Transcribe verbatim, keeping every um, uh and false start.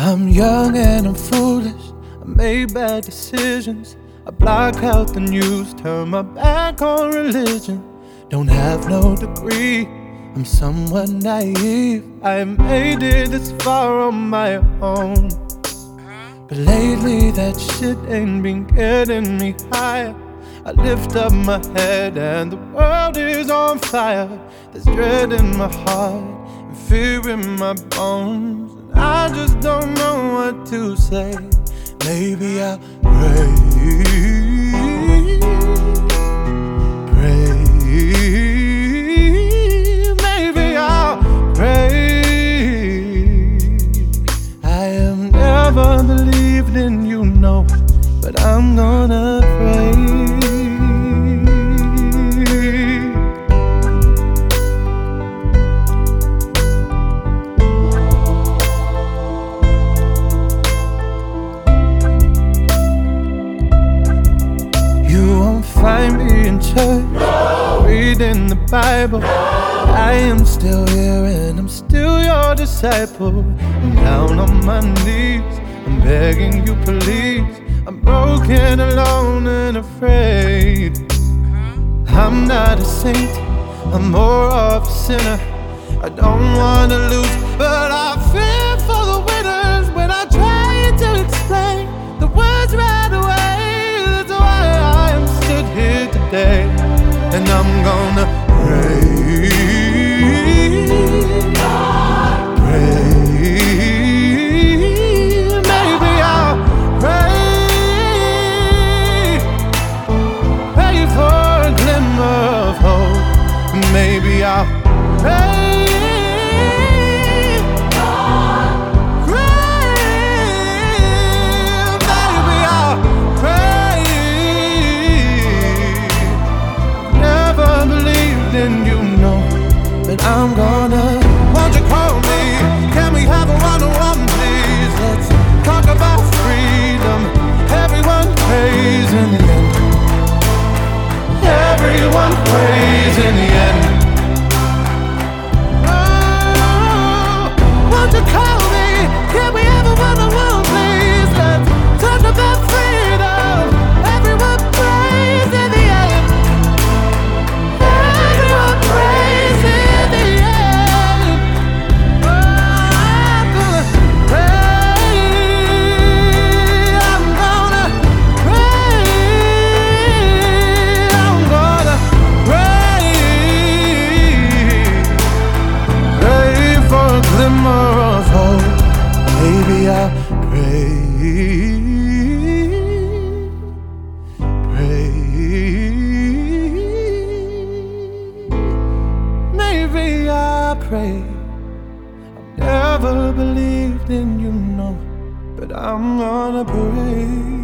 I'm young and I'm foolish, I made bad decisions. I block out the news, turn my back on religion. Don't have no degree, I'm somewhat naive. I made it this far on my own, but lately that shit ain't been getting me higher. I lift up my head and the world is on fire. There's dread in my heart and fear in my bones, and I just don't know what to say. Maybe I'll pray, pray. Maybe I'll pray. I have never believed in you, no, but I'm gonna pray. Find me in church, no. Reading the Bible, no. I am still here and I'm still your disciple. I'm down on my knees, I'm begging you please. I'm broken, alone and afraid. I'm not a saint, I'm more of a sinner. I don't wanna lose, but I fear for the winners. When I try to explain the words right away, here today, and I'm gonna pray, pray. Maybe I'll pray, pray for a glimmer of hope. Maybe I'll pray. I'm gonna, won't you call me? Can we have a one-on-one, please? Let's talk about freedom. Everyone prays in the end. Everyone prays in the end. Oh, won't you call me? Can we have a one-on-one, please? Let's talk about freedom. Everyone prays in the end. Everyone prays in the end. Maybe I'll pray, pray. Maybe I'll pray. I've never believed in you, no, but I'm gonna pray.